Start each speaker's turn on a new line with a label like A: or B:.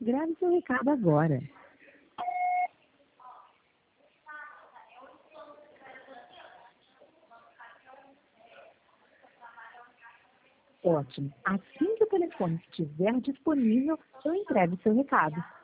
A: Grave seu recado agora. Ótimo. Assim que o telefone estiver disponível, eu entrego seu recado.